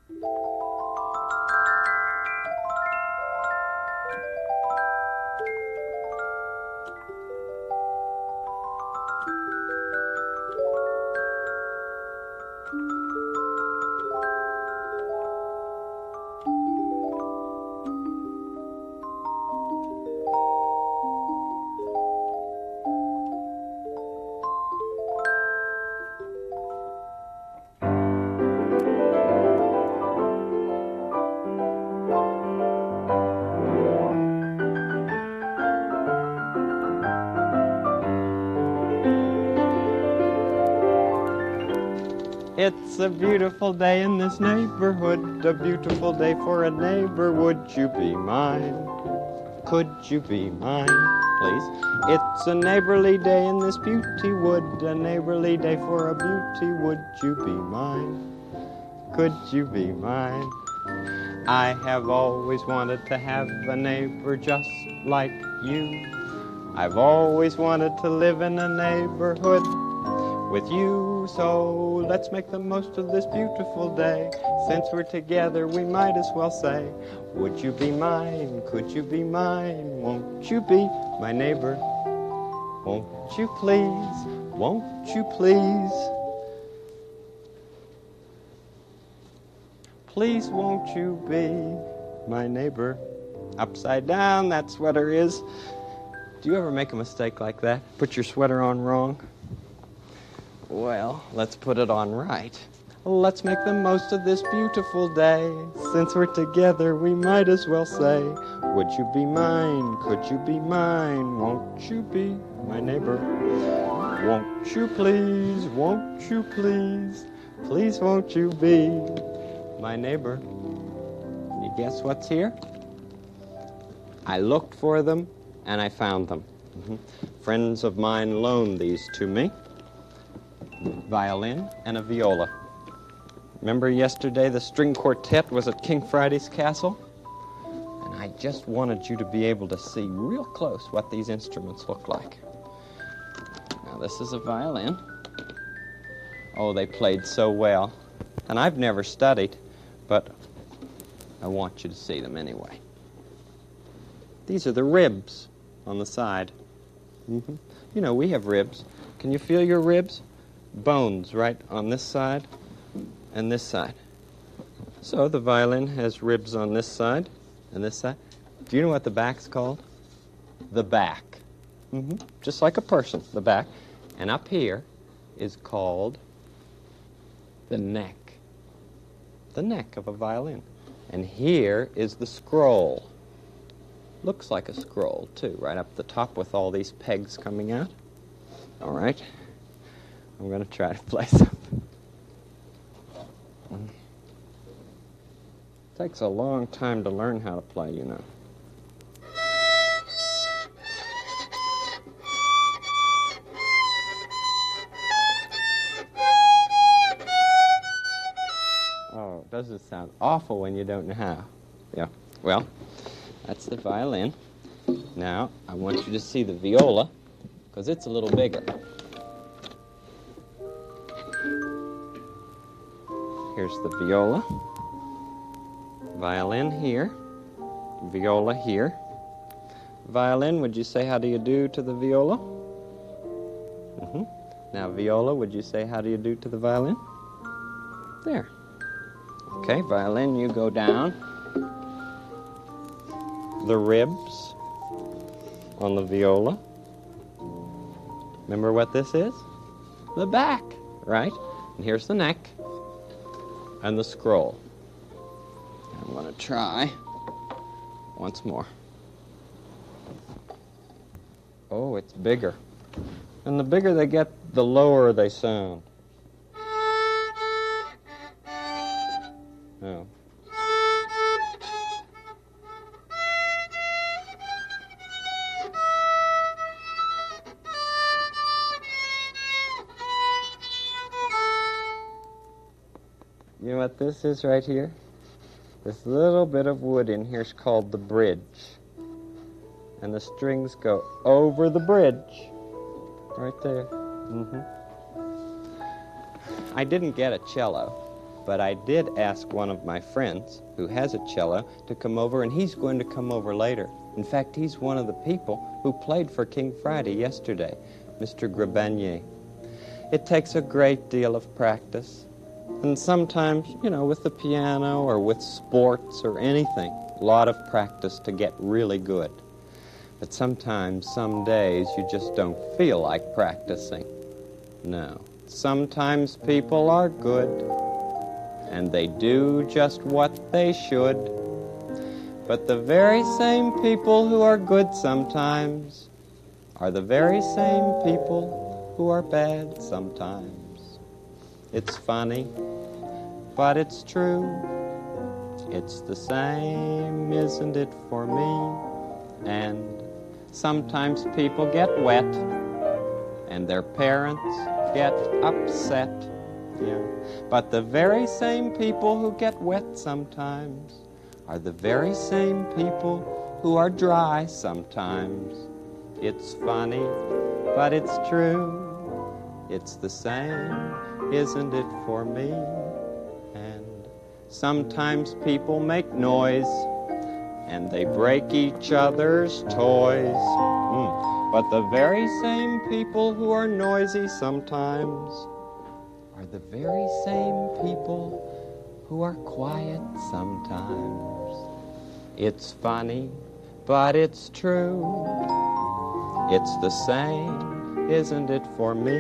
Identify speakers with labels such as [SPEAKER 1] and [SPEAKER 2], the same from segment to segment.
[SPEAKER 1] It's a beautiful day in this neighborhood, a beautiful day for a neighbor. Would you be mine? Could you be mine, please? It's a neighborly day in this beauty wood, a neighborly day for a beauty. Would you be mine? Could you be mine? I have always wanted to have a neighbor just like you. I've always wanted to live in a neighborhood with you, so let's make the most of this beautiful day. Since we're together, we might as well say, would you be mine? Could you be mine? Won't you be my neighbor? Won't you please? Won't you please? Please won't you be my neighbor? Upside down, that sweater is. Do you ever make a mistake like that? Put your sweater on wrong? Well, let's put it on right. Let's make the most of this beautiful day. Since we're together, we might as well say, would you be mine? Could you be mine? Won't you be my neighbor? Won't you please? Won't you please? Please won't you be my neighbor? You guess what's here? I looked for them and I found them. Friends of mine loaned these to me. Violin and a viola. Remember yesterday the string quartet was at King Friday's castle? And I just wanted you to be able to see real close what these instruments look like. Now this is a violin. Oh, they played so well. And I've never studied, but I want you to see them anyway. These are the ribs on the side. You know, we have ribs. Can you feel your ribs? Bones right on this side and this side. So the violin has ribs on this side and this side. Do you know what the back's called? The back. Just like a person, the back. And up here is called the neck. The neck of a violin. And here is the scroll. Looks like a scroll, too, right up the top with all these pegs coming out. All right. I'm going to try to play something. Takes a long time to learn how to play, you know. Oh, doesn't it sound awful when you don't know how? Yeah, well, that's the violin. Now, I want you to see the viola, because it's a little bigger. Here's the viola. Violin here. Viola here. Violin, would you say how do you do to the viola? Now, viola, would you say how do you do to the violin? There. Okay, violin, you go down. The ribs on the viola. Remember what this is? The back, right? And here's the neck and the scroll. I'm going to try once more. Oh, it's bigger. And the bigger they get, the lower they sound. Oh. You know what this is right here? This little bit of wood in here is called the bridge. And the strings go over the bridge. Right there. I didn't get a cello. But I did ask one of my friends who has a cello to come over, and he's going to come over later. In fact, he's one of the people who played for King Friday yesterday, Mr. Grabanier. It takes a great deal of practice. And sometimes, with the piano or with sports or anything, a lot of practice to get really good. But sometimes, some days, you just don't feel like practicing. No. Sometimes people are good, and they do just what they should. But the very same people who are good sometimes are the very same people who are bad sometimes. It's funny, but it's true. It's the same, isn't it, for me? And sometimes people get wet, and their parents get upset. Yeah. But the very same people who get wet sometimes are the very same people who are dry sometimes. It's funny, but it's true. It's the same, isn't it, for me? And sometimes people make noise, and they break each other's toys. But the very same people who are noisy sometimes are the very same people who are quiet sometimes. It's funny, but it's true. It's the same, isn't it, for me?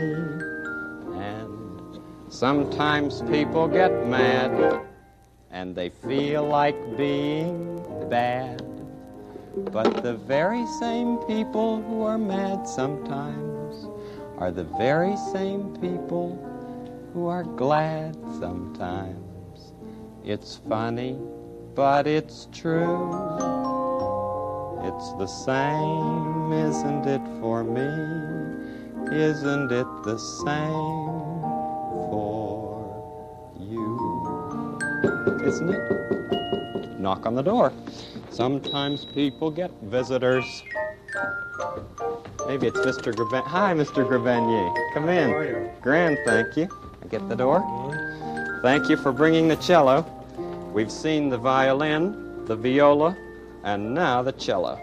[SPEAKER 1] And sometimes people get mad, and they feel like being bad. But the very same people who are mad sometimes are the very same people who are glad sometimes. It's funny, but it's true. It's the same, isn't it, for me? Isn't it the same for you? Isn't it? Knock on the door. Sometimes people get visitors. Maybe it's Mr. Grabanier. Hi, Mr. Grabanier. Come in.
[SPEAKER 2] How are you?
[SPEAKER 1] Grand, thank you. I get the door. Thank you for bringing the cello. We've seen the violin, the viola, and now the cello.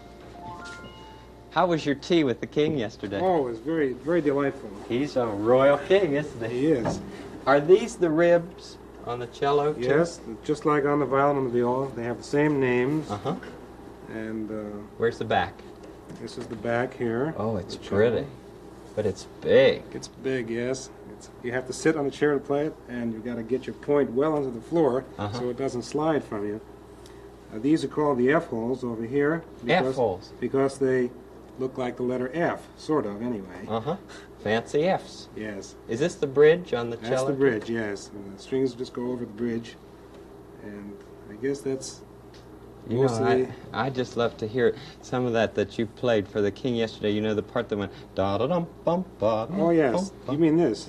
[SPEAKER 1] How was your tea with the king yesterday?
[SPEAKER 2] Oh, it was very, very delightful.
[SPEAKER 1] He's a royal king, isn't he?
[SPEAKER 2] He is.
[SPEAKER 1] Are these the ribs on the cello, too?
[SPEAKER 2] Yes, just like on the violin and the viola, they have the same names.
[SPEAKER 1] Uh-huh.
[SPEAKER 2] And
[SPEAKER 1] Where's the back?
[SPEAKER 2] this is the back here.
[SPEAKER 1] Oh, it's
[SPEAKER 2] The cello.
[SPEAKER 1] pretty. But it's big.
[SPEAKER 2] It's big, yes. You have to sit on a chair to play it, and you've got to get your point well onto the floor so it doesn't slide from you. These are called the F holes over here.
[SPEAKER 1] F holes?
[SPEAKER 2] Because they look like the letter F, sort of, anyway.
[SPEAKER 1] Uh-huh. Fancy Fs.
[SPEAKER 2] Yes.
[SPEAKER 1] Is this the bridge on the cello?
[SPEAKER 2] That's the bridge, yes. And the strings just go over the bridge. And I guess that's
[SPEAKER 1] You know, I just love to hear some of that you played for the king yesterday. You know, the part that went da-da-dum-bum-ba.
[SPEAKER 2] Oh, yes. You mean this?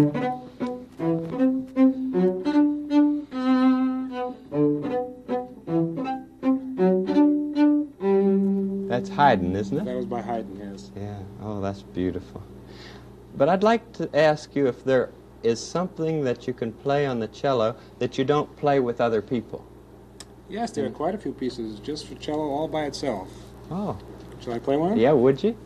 [SPEAKER 1] That's Haydn, isn't it?
[SPEAKER 2] That was by Haydn, yes.
[SPEAKER 1] Yeah. Oh, that's beautiful. But I'd like to ask you if there is something that you can play on the cello that you don't play with other people.
[SPEAKER 2] Yes, there are quite a few pieces just for cello all by itself.
[SPEAKER 1] Oh.
[SPEAKER 2] Shall I play one?
[SPEAKER 1] Yeah, would you?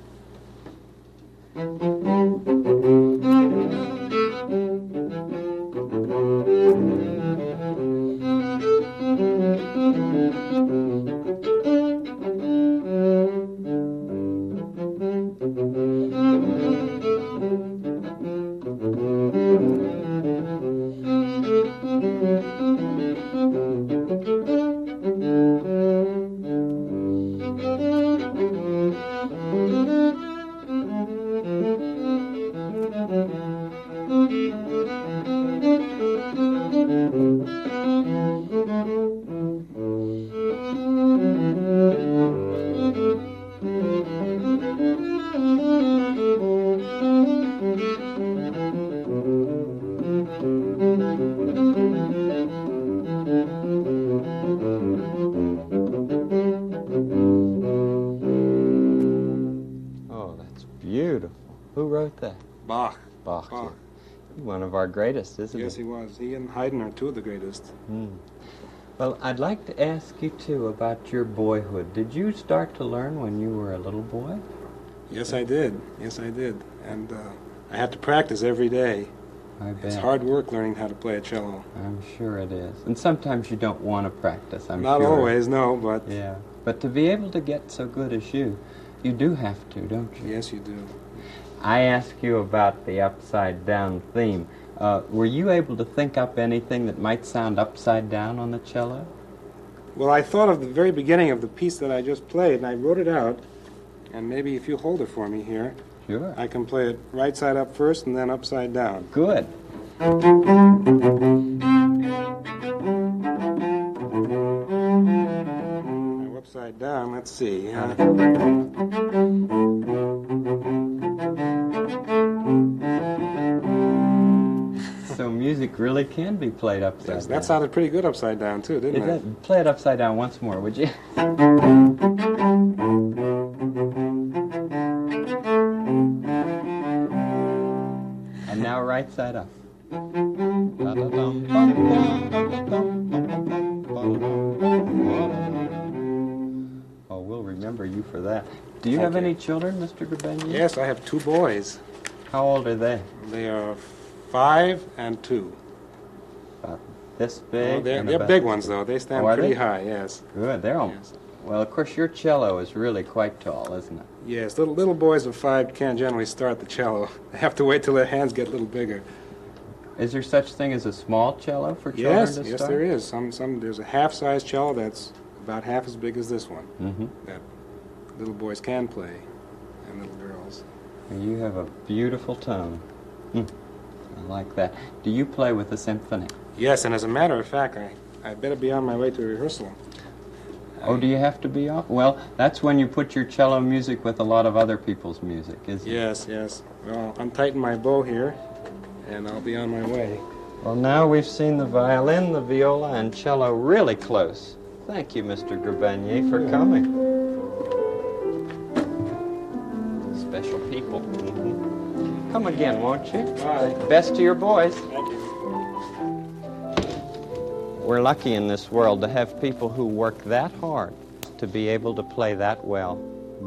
[SPEAKER 1] Oh, that's beautiful. Who wrote that?
[SPEAKER 2] Bach.
[SPEAKER 1] Bach.
[SPEAKER 2] Bach.
[SPEAKER 1] One of our greatest, isn't he?
[SPEAKER 2] Yes, he was. He and Haydn are two of the greatest.
[SPEAKER 1] Well, I'd like to ask you, too, about your boyhood. Did you start to learn when you were a little boy?
[SPEAKER 2] Yes, I did. Yes, I did. And I had to practice every day.
[SPEAKER 1] I bet.
[SPEAKER 2] It's hard work learning how to play a cello.
[SPEAKER 1] I'm sure it is. And sometimes you don't want to practice, I'm
[SPEAKER 2] Not
[SPEAKER 1] sure.
[SPEAKER 2] always, no, but...
[SPEAKER 1] Yeah. But to be able to get so good as you do have to, don't you?
[SPEAKER 2] Yes, you do.
[SPEAKER 1] I asked you about the upside-down theme. Were you able to think up anything that might sound upside down on the cello?
[SPEAKER 2] Well, I thought of the very beginning of the piece that I just played, and I wrote it out. And maybe if you hold it for me here,
[SPEAKER 1] Sure.
[SPEAKER 2] I can play it right side up first and then upside down.
[SPEAKER 1] Good.
[SPEAKER 2] Now, upside down, let's see.
[SPEAKER 1] So music really can be played upside
[SPEAKER 2] Yes,
[SPEAKER 1] down.
[SPEAKER 2] that sounded pretty good upside down, too, didn't it?
[SPEAKER 1] Play it upside down once more, would you? And now right side up. Oh, we'll remember you for that. Do you have any children, Mr. Grabenier?
[SPEAKER 2] Yes, I have two boys.
[SPEAKER 1] How old are they?
[SPEAKER 2] They are 5 and 2.
[SPEAKER 1] About this big?
[SPEAKER 2] They're
[SPEAKER 1] and
[SPEAKER 2] big
[SPEAKER 1] about-
[SPEAKER 2] ones, though. They stand
[SPEAKER 1] Oh, are
[SPEAKER 2] pretty
[SPEAKER 1] they?
[SPEAKER 2] high, yes.
[SPEAKER 1] Good, they're all...
[SPEAKER 2] Yes.
[SPEAKER 1] Well, of course, your cello is really quite tall, isn't it?
[SPEAKER 2] Yes, little boys of 5 can't generally start the cello. They have to wait till their hands get a little bigger.
[SPEAKER 1] Is there such thing as a small cello for children
[SPEAKER 2] Yes,
[SPEAKER 1] to
[SPEAKER 2] yes,
[SPEAKER 1] start?
[SPEAKER 2] there is. There's a half-size cello that's about half as big as this one
[SPEAKER 1] Mm-hmm.
[SPEAKER 2] that little boys can play, and little girls.
[SPEAKER 1] You have a beautiful tone. I like that. Do you play with the symphony?
[SPEAKER 2] Yes, and as a matter of fact, I better be on my way to rehearsal.
[SPEAKER 1] Oh, do you have to be off? Well, that's when you put your cello music with a lot of other people's music, isn't it?
[SPEAKER 2] Yes, yes. Well, untighten my bow here, and I'll be on my way.
[SPEAKER 1] Well, now we've seen the violin, the viola, and cello really close. Thank you, Mr. Grabenier, for coming. Special people. Come again, won't you?
[SPEAKER 2] Bye.
[SPEAKER 1] Best to your boys.
[SPEAKER 2] Thank you.
[SPEAKER 1] We're lucky in this world to have people who work that hard to be able to play that well.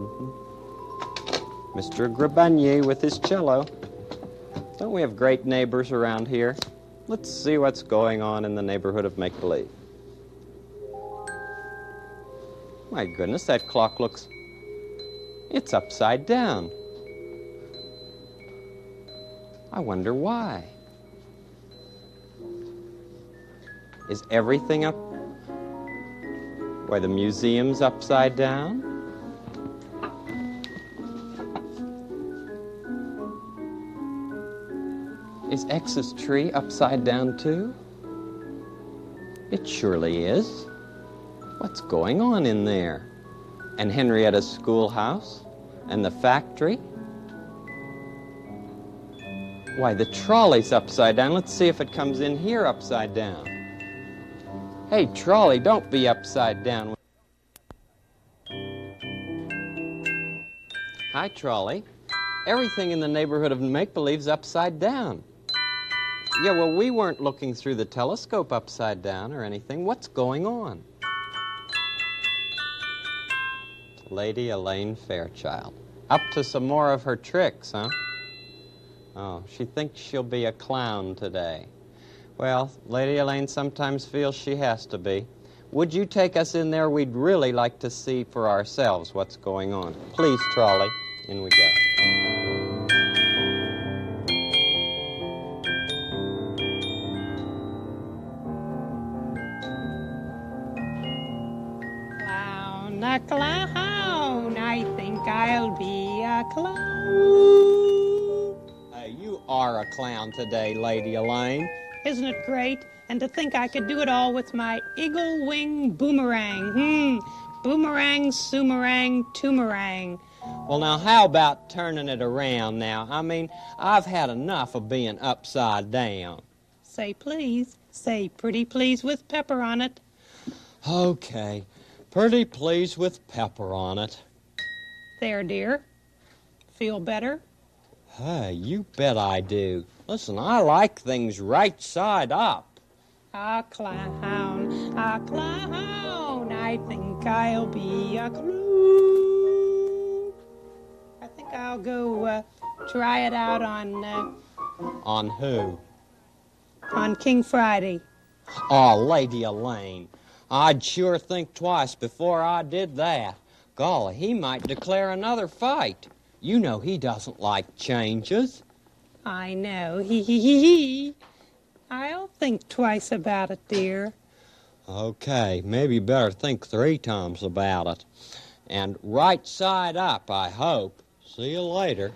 [SPEAKER 1] Mr. Grabenier with his cello. Don't we have great neighbors around here? Let's see what's going on in the neighborhood of make-believe. My goodness, that clock looks... It's upside down. I wonder why. Is everything up? Why, the museum's upside down? Is X's tree upside down too? It surely is. What's going on in there? And Henrietta's schoolhouse? And the factory? Why, the trolley's upside down. Let's see if it comes in here upside down. Hey, trolley, don't be upside down. Hi, trolley. Everything in the neighborhood of make-believe's upside down. Yeah, well, we weren't looking through the telescope upside down or anything. What's going on? Lady Elaine Fairchild. Up to some more of her tricks, huh? Oh, she thinks she'll be a clown today. Well, Lady Elaine sometimes feels she has to be. Would you take us in there? We'd really like to see for ourselves what's going on. Please, trolley. In we go.
[SPEAKER 3] Clown, a clown, I think I'll be a clown.
[SPEAKER 1] You are a clown today, Lady Elaine.
[SPEAKER 3] Isn't it great? And to think I could do it all with my eagle wing boomerang. Boomerang, soomerang, toomerang.
[SPEAKER 1] Well, now, how about turning it around now? I mean, I've had enough of being upside down.
[SPEAKER 3] Say please. Say pretty please with pepper on it.
[SPEAKER 1] Okay. Pretty please with pepper on it.
[SPEAKER 3] There, dear. Feel better?
[SPEAKER 1] Hey, you bet I do. Listen, I like things right side up.
[SPEAKER 3] A clown, I think I'll be a clown. I think I'll go try it out on
[SPEAKER 1] On who?
[SPEAKER 3] on King Friday.
[SPEAKER 1] Oh, Lady Elaine, I'd sure think twice before I did that. Golly, he might declare another fight. You know he doesn't like changes.
[SPEAKER 3] I know. He. I'll think twice about it, dear.
[SPEAKER 1] Okay, maybe better think 3 times about it. And right side up, I hope. See you later.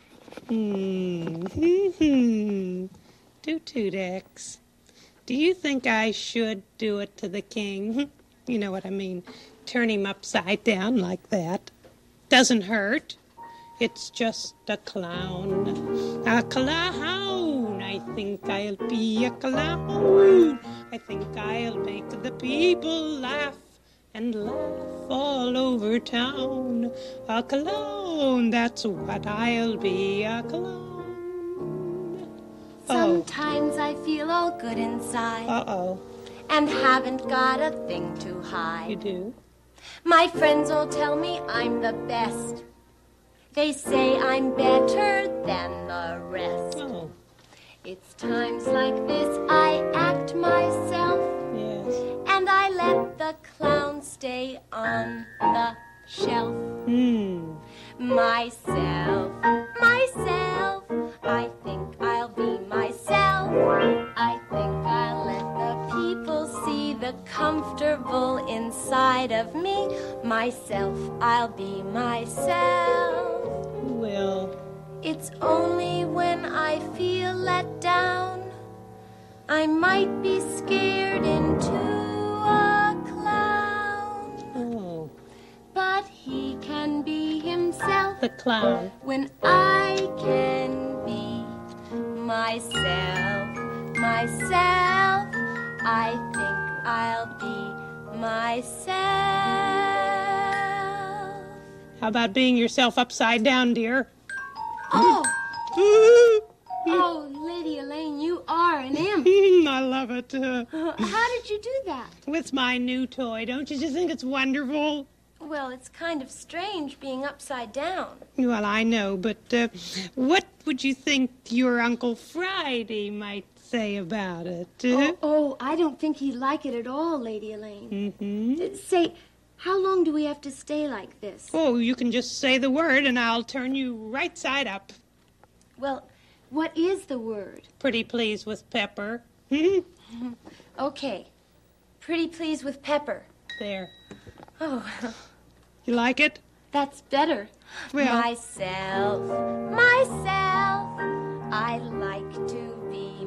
[SPEAKER 3] Tutudex. Do you think I should do it to the king? You know what I mean. Turn him upside down like that. Doesn't hurt. It's just a clown. A clown. I think I'll be a clown. I think I'll make the people laugh and laugh all over town. A clown. That's what I'll be, a clown.
[SPEAKER 4] Sometimes I feel all good inside.
[SPEAKER 3] Uh-oh.
[SPEAKER 4] And haven't got a thing to hide.
[SPEAKER 3] You do?
[SPEAKER 4] My friends all tell me I'm the best. They say I'm better than the rest.
[SPEAKER 3] Oh,
[SPEAKER 4] It's times like this I act myself,
[SPEAKER 3] yes.
[SPEAKER 4] and I let the clown stay on the shelf. Myself, I think I'll be myself. I think I'll let the people see the comfortable inside of me. Myself, I'll be myself.
[SPEAKER 3] Well,
[SPEAKER 4] It's only when I feel let down I might be scared into a clown.
[SPEAKER 3] oh,
[SPEAKER 4] But he can be himself
[SPEAKER 3] the clown.
[SPEAKER 4] when I can be myself. I think I'll be myself.
[SPEAKER 3] How about being yourself upside down, dear?
[SPEAKER 4] Oh, Lady Elaine, you are an imp.
[SPEAKER 3] I love it.
[SPEAKER 4] How did you do that?
[SPEAKER 3] With my new toy, don't you just think it's wonderful?
[SPEAKER 4] Well, it's kind of strange being upside down.
[SPEAKER 3] Well, I know, but what would you think your Uncle Friday might say about it?
[SPEAKER 4] Oh, I don't think he'd like it at all, Lady Elaine. Say, how long do we have to stay like this?
[SPEAKER 3] Oh, you can just say the word and I'll turn you right side up.
[SPEAKER 4] Well, what is the word?
[SPEAKER 3] Pretty pleased with Pepper.
[SPEAKER 4] Okay. Pretty pleased with Pepper.
[SPEAKER 3] There.
[SPEAKER 4] Oh,
[SPEAKER 3] You like it?
[SPEAKER 4] that's better.
[SPEAKER 3] Well-
[SPEAKER 4] Myself, I like to be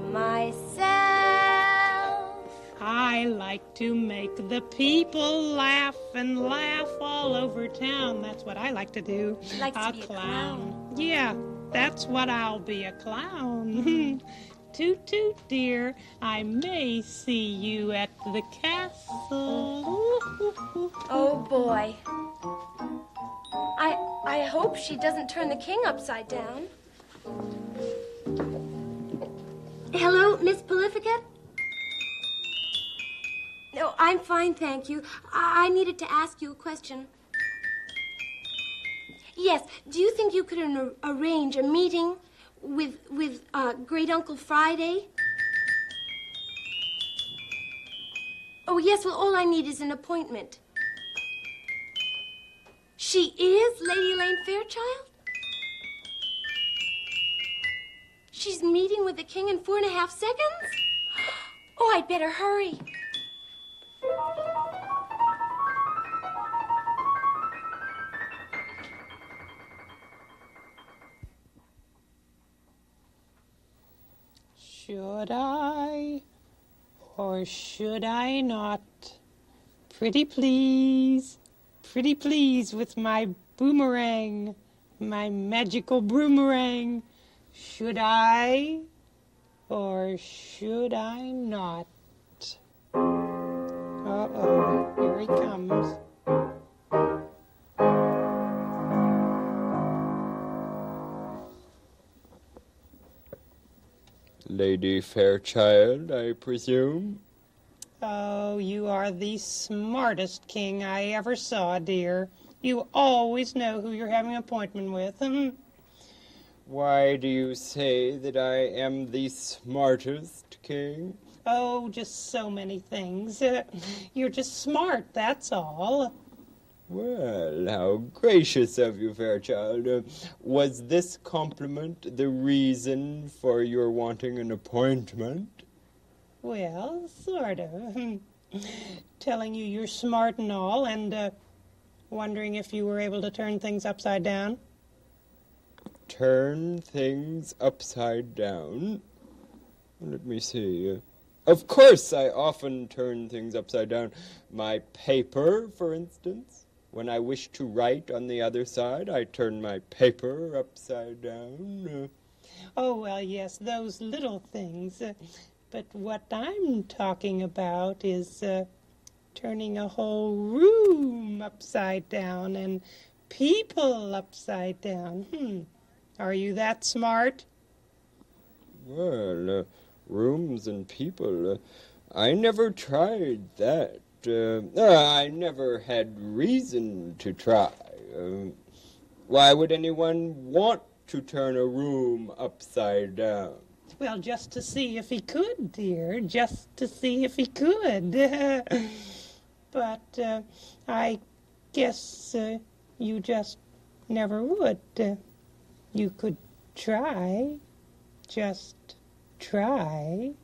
[SPEAKER 4] myself.
[SPEAKER 3] I like to make the people laugh and laugh all over town. That's what I like to do.
[SPEAKER 4] You like to be a clown.
[SPEAKER 3] Yeah, that's what I'll be, a clown. Toot toot, dear. I may see you at the castle.
[SPEAKER 4] Oh, boy. I hope she doesn't turn the king upside down. Hello, Miss Polificat? No, I'm fine, thank you. I needed to ask you a question. Yes, do you think you could arrange a meeting with Great Uncle Friday? Oh, yes, well, all I need is an appointment. She is Lady Elaine Fairchild? She's meeting with the king in 4.5 seconds? Oh, I'd better hurry.
[SPEAKER 3] Should I or should I not? Pretty please with my boomerang, my magical boomerang. Should I or should I not? Uh-oh, here he comes.
[SPEAKER 1] Lady Fairchild, I presume?
[SPEAKER 3] Oh, you are the smartest king I ever saw, dear. You always know who you're having an appointment with.
[SPEAKER 1] Why do you say that I am the smartest king?
[SPEAKER 3] Oh, just so many things. You're just smart, that's all.
[SPEAKER 1] Well, how gracious of you, Fairchild. Was this compliment the reason for your wanting an appointment?
[SPEAKER 3] Well, sort of. Telling you you're smart and all, and wondering if you were able to turn things upside down.
[SPEAKER 1] Turn things upside down? Let me see. Of course, I often turn things upside down. My paper, for instance. When I wish to write on the other side, I turn my paper upside down.
[SPEAKER 3] Oh, well, yes, those little things. But what I'm talking about is turning a whole room upside down and people upside down. Are you that smart?
[SPEAKER 1] Well, rooms and people, I never tried that. I never had reason to try. Why would anyone want to turn a room upside down?
[SPEAKER 3] Well, just to see if he could, dear. Just to see if he could. But I guess you just never would. You could try. Just try.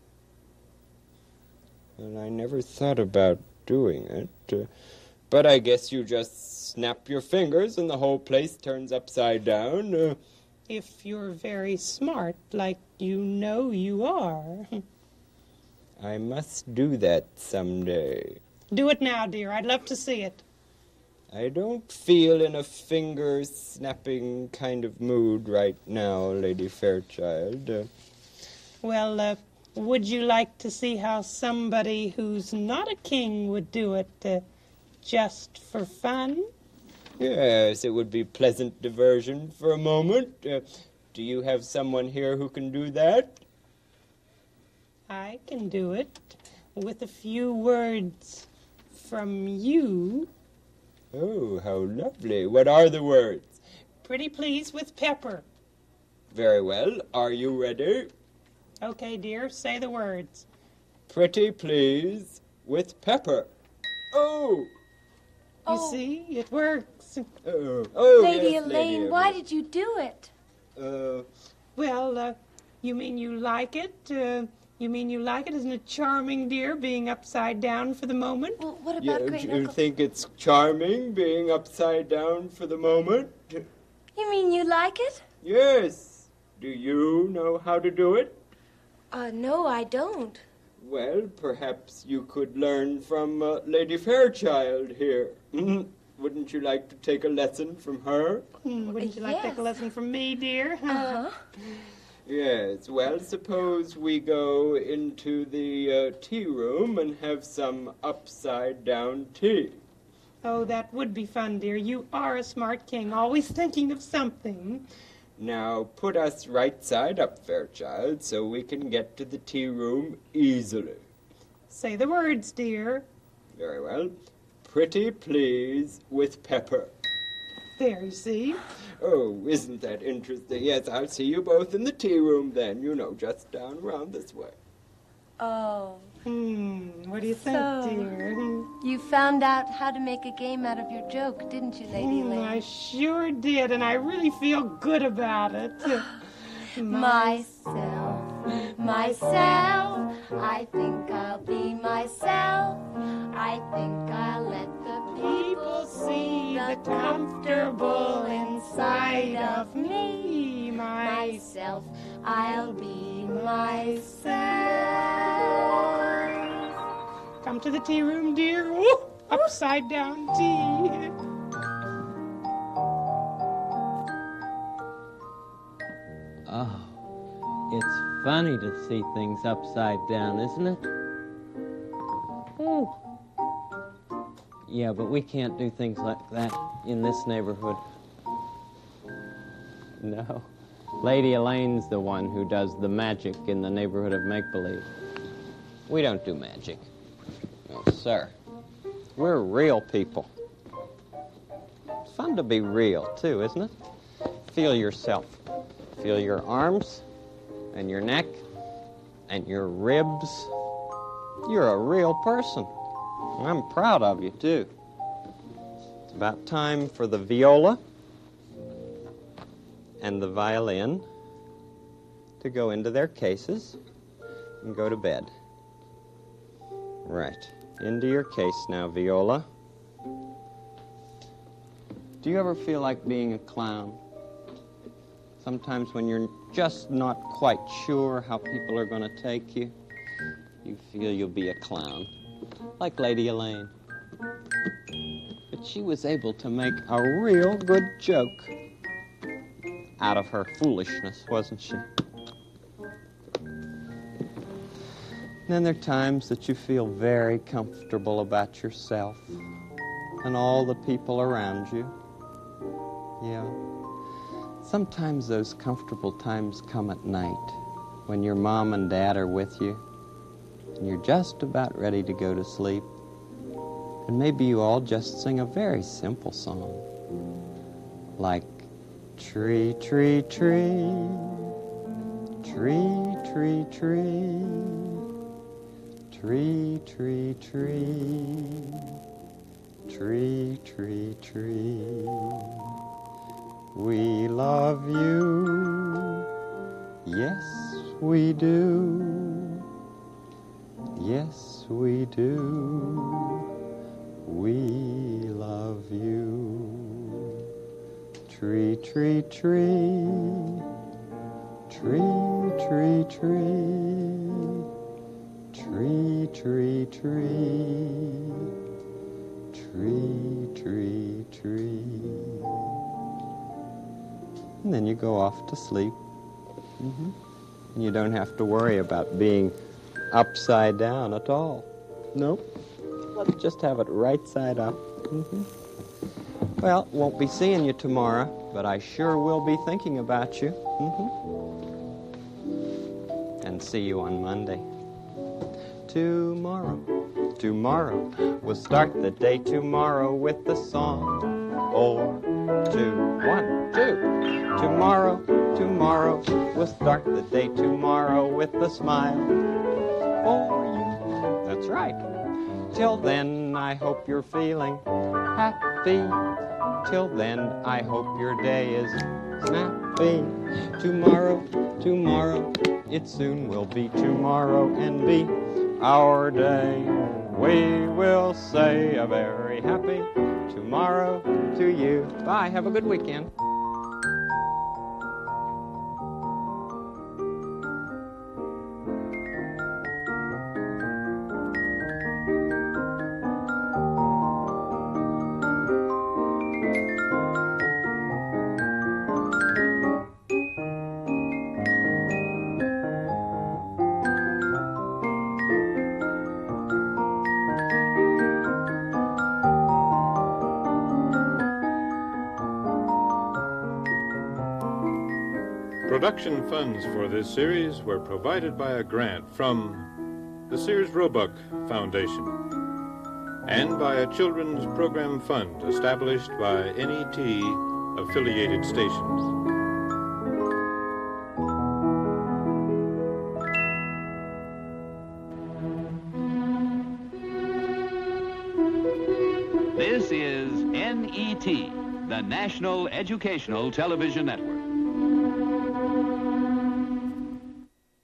[SPEAKER 1] Well, I never thought about doing it. But I guess you just snap your fingers and the whole place turns upside down.
[SPEAKER 3] If you're very smart, like you know you are.
[SPEAKER 1] I must do that someday.
[SPEAKER 3] Do it now, dear. I'd love to see it.
[SPEAKER 1] I don't feel in a finger-snapping kind of mood right now, Lady Fairchild.
[SPEAKER 3] Well, would you like to see how somebody who's not a king would do it just for fun?
[SPEAKER 1] Yes, it would be pleasant diversion for a moment. Do you have someone here who can do that?
[SPEAKER 3] I can do it with a few words from you.
[SPEAKER 1] Oh, how lovely. What are the words?
[SPEAKER 3] Pretty please with pepper.
[SPEAKER 1] Very well. Are you ready?
[SPEAKER 3] Okay, dear, say the words.
[SPEAKER 1] Pretty please with pepper. Oh!
[SPEAKER 3] You see, it works.
[SPEAKER 1] Oh,
[SPEAKER 4] Lady
[SPEAKER 1] yes,
[SPEAKER 4] Elaine, why did you do it?
[SPEAKER 3] Well, you mean you like it? You mean you like it? Isn't it charming, dear, being upside down for the moment?
[SPEAKER 4] Well, what about Great
[SPEAKER 1] you
[SPEAKER 4] Uncle?
[SPEAKER 1] think it's charming being upside down for the moment?
[SPEAKER 4] You mean you like it?
[SPEAKER 1] Yes. Do you know how to do it?
[SPEAKER 4] No, I don't.
[SPEAKER 1] Well, perhaps you could learn from Lady Fairchild here. Wouldn't you like to take a lesson from her?
[SPEAKER 3] Wouldn't you like to take a lesson from me, dear?
[SPEAKER 4] Uh-huh.
[SPEAKER 1] Yes, well, suppose we go into the tea room and have some upside-down tea.
[SPEAKER 3] Oh, that would be fun, dear. You are a smart king, always thinking of something.
[SPEAKER 1] Now, put us right side up, Fairchild, so we can get to the tea room easily.
[SPEAKER 3] Say the words, dear.
[SPEAKER 1] Very well. Pretty please with pepper.
[SPEAKER 3] There, you see.
[SPEAKER 1] Oh, isn't that interesting? Yes, I'll see you both in the tea room then, you know, just down around this way.
[SPEAKER 4] Oh.
[SPEAKER 3] What do you think, dear?
[SPEAKER 4] You found out how to make a game out of your joke, didn't you, Lady Elaine?
[SPEAKER 3] I sure did, and I really feel good about it.
[SPEAKER 4] Myself, myself, I think I'll be myself. I think I'll let the people see the comfortable inside of me. Myself, I'll be myself.
[SPEAKER 3] Come to the tea room, dear. Ooh, upside down tea.
[SPEAKER 5] Oh, it's funny to see things upside down, isn't it? Oh. Yeah, but we can't do things like that in this neighborhood. No. Lady Elaine's the one who does the magic in the neighborhood of make-believe. We don't do magic. No, sir. We're real people. It's fun to be real, too, isn't it? Feel yourself. Feel your arms and your neck and your ribs. You're a real person. I'm proud of you, too. It's about time for the viola and the violin to go into their cases and go to bed. Right. Into your case now, viola. Do you ever feel like being a clown? Sometimes when you're just not quite sure how people are going to take you, you feel you'll be a clown, like Lady Elaine. But she was able to make a real good joke out of her foolishness, wasn't she? Then there are times that you feel very comfortable about yourself and all the people around you. Yeah. Sometimes those comfortable times come at night when your mom and dad are with you and you're just about ready to go to sleep. And maybe you all just sing a very simple song like tree, tree, tree, tree, tree, tree, tree, tree, tree, tree, tree, tree. We love you, yes we do, yes we do, we love you. Tree, tree, tree, tree, tree, tree, tree, tree, tree, tree, tree, tree. And then you go off to sleep. And you don't have to worry about being upside down at all. Nope. Let's just have it right side up. Well, won't be seeing you tomorrow, but I sure will be thinking about you. And see you on Monday. Tomorrow, we'll start the day tomorrow with the song. Or two, 1, 2. Tomorrow, we'll start the day tomorrow with a smile for you. That's right. Till then, I hope you're feeling happy. Till then, I hope your day is snappy. Tomorrow, it soon will be tomorrow and be our day. We will say a very happy tomorrow to you. Bye. Have a good weekend.
[SPEAKER 6] Production funds for this series were provided by a grant from the Sears Roebuck Foundation and by a children's program fund established by NET affiliated stations.
[SPEAKER 7] This is NET, the National Educational Television Network.